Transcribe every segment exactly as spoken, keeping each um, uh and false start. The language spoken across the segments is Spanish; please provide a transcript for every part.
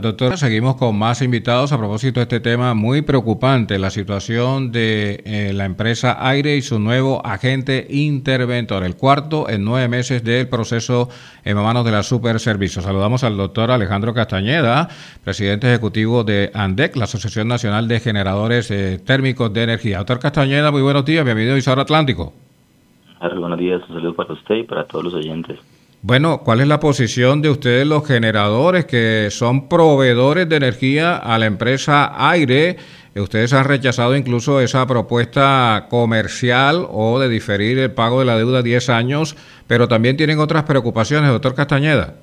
Doctor, seguimos con más invitados a propósito de este tema muy preocupante, la situación de eh, la empresa Aire y su nuevo agente interventor, el cuarto en nueve meses del proceso en manos de la Superservicios. Saludamos al doctor Alejandro Castañeda, presidente ejecutivo de ANDEC, la Asociación Nacional de Generadores eh, Térmicos de Energía. Doctor Castañeda, muy buenos días, bienvenido a Isahora Atlántico. Buenos días, un saludo para usted y para todos los oyentes. Bueno, ¿cuál es la posición de ustedes los generadores que son proveedores de energía a la empresa Aire? Ustedes han rechazado incluso esa propuesta comercial o de diferir el pago de la deuda diez años, pero también tienen otras preocupaciones, doctor Castañeda.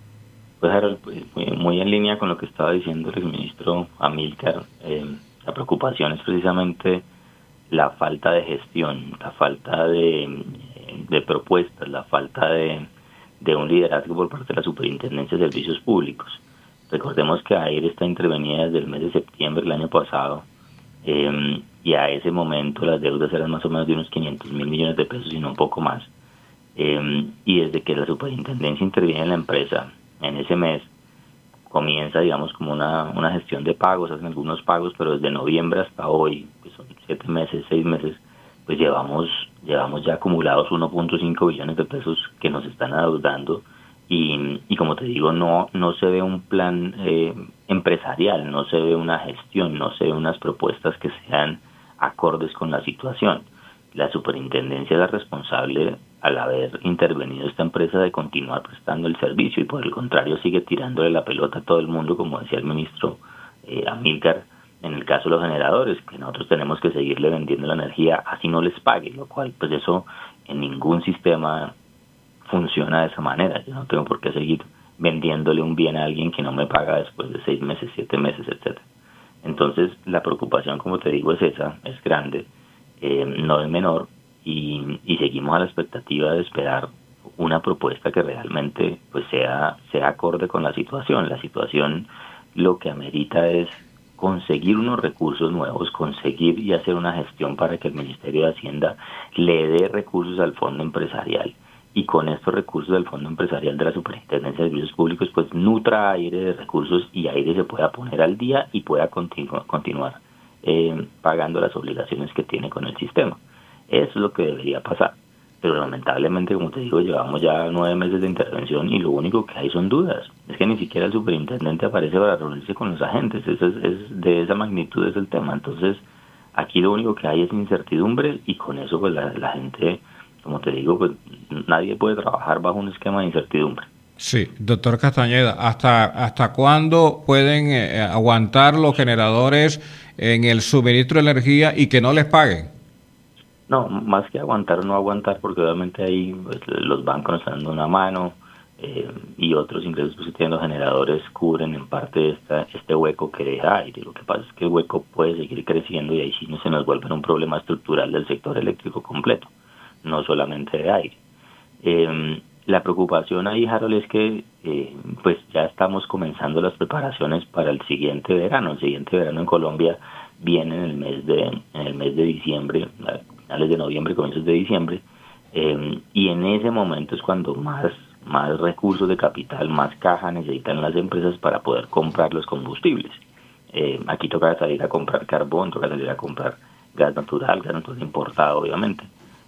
Pues Harold, muy, muy en línea con lo que estaba diciendo el exministro Amílcar, eh, la preocupación es precisamente la falta de gestión, la falta de, de propuestas, la falta de de un liderazgo por parte de la Superintendencia de Servicios Públicos. Recordemos que Aire está intervenida desde el mes de septiembre del año pasado eh, y a ese momento las deudas eran más o menos de unos quinientos mil millones de pesos y no un poco más. Eh, y desde que la Superintendencia interviene en la empresa, en ese mes comienza, digamos, como una, una gestión de pagos, hacen algunos pagos, pero desde noviembre hasta hoy, que son siete meses, seis meses, pues llevamos llevamos ya acumulados uno punto cinco billones de pesos que nos están adeudando y, y como te digo, no no se ve un plan eh, empresarial, no se ve una gestión, no se ve unas propuestas que sean acordes con la situación. La superintendencia es la responsable, al haber intervenido esta empresa, de continuar prestando el servicio y por el contrario sigue tirándole la pelota a todo el mundo, como decía el ministro eh, Amílcar, en el caso de los generadores, que nosotros tenemos que seguirle vendiendo la energía así no les pague, lo cual pues eso en ningún sistema funciona de esa manera. Yo no tengo por qué seguir vendiéndole un bien a alguien que no me paga después de seis meses, siete meses, etcétera. Entonces la preocupación, como te digo, es esa, es grande, eh, no es menor, y, y seguimos a la expectativa de esperar una propuesta que realmente pues sea, sea acorde con la situación. La situación lo que amerita es conseguir unos recursos nuevos, conseguir y hacer una gestión para que el Ministerio de Hacienda le dé recursos al fondo empresarial y con estos recursos del fondo empresarial de la Superintendencia de Servicios Públicos pues nutra Aire de recursos y Aire se pueda poner al día y pueda continu- continuar eh, pagando las obligaciones que tiene con el sistema. Eso es lo que debería pasar. Pero lamentablemente, como te digo, llevamos ya nueve meses de intervención y lo único que hay son dudas. Es que ni siquiera el superintendente aparece para reunirse con los agentes. Eso es, es de esa magnitud es el tema. Entonces, aquí lo único que hay es incertidumbre y con eso pues la, la gente, como te digo, pues nadie puede trabajar bajo un esquema de incertidumbre. Sí, doctor Castañeda, ¿hasta hasta cuándo pueden eh, aguantar los generadores en el suministro de energía y que no les paguen? No, más que aguantar o no aguantar, porque obviamente ahí pues, los bancos nos están dando una mano eh, y otros ingresos pues, que tienen los generadores cubren en parte esta, este hueco que deja Aire. Lo que pasa es que el hueco puede seguir creciendo y ahí sí no se nos vuelve un problema estructural del sector eléctrico completo, no solamente de Aire. Eh, la preocupación ahí, Harold, es que eh, pues ya estamos comenzando las preparaciones para el siguiente verano. El siguiente verano en Colombia viene en el mes de en el mes de diciembre, finales de noviembre, comienzos de diciembre, eh, y en ese momento es cuando más más recursos de capital, más caja necesitan las empresas para poder comprar los combustibles. Eh, aquí toca salir a comprar carbón, toca salir a comprar gas natural, gas natural importado, obviamente.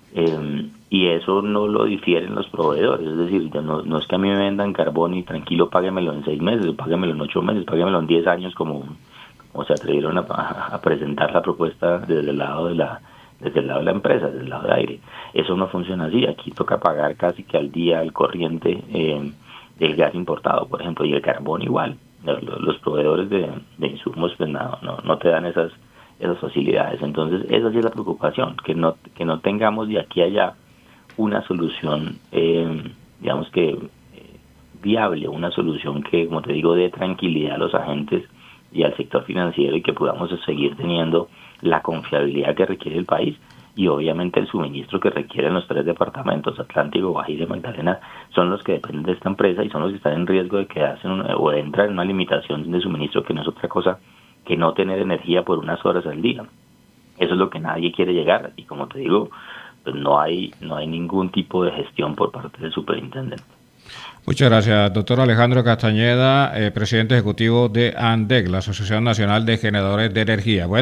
Eh, y eso no lo difieren los proveedores, es decir, no, no es que a mí me vendan carbón y tranquilo páguemelo en seis meses, páguemelo en ocho meses, páguemelo en diez años, como, como se atrevieron a, a presentar la propuesta desde el lado de la desde el lado de la empresa, desde el lado de Aire. Eso no funciona así. Aquí toca pagar casi que al día el corriente eh, del gas importado, por ejemplo, y el carbón igual. Los, los proveedores de, de insumos pues no, no, no te dan esas esas facilidades. Entonces, esa sí es la preocupación, que no que no tengamos de aquí a allá una solución, eh, digamos que eh, viable, una solución que, como te digo, dé tranquilidad a los agentes y al sector financiero y que podamos seguir teniendo la confiabilidad que requiere el país y obviamente el suministro que requieren los tres departamentos, Atlántico, Guajira y Magdalena, son los que dependen de esta empresa y son los que están en riesgo de quedarse en una, o de entrar en una limitación de suministro que no es otra cosa que no tener energía por unas horas al día. Eso es lo que nadie quiere llegar y como te digo, pues no hay no hay ningún tipo de gestión por parte del superintendente. Muchas gracias, doctor Alejandro Castañeda, eh, presidente ejecutivo de ANDEC, la Asociación Nacional de Generadores de Energía. Bueno,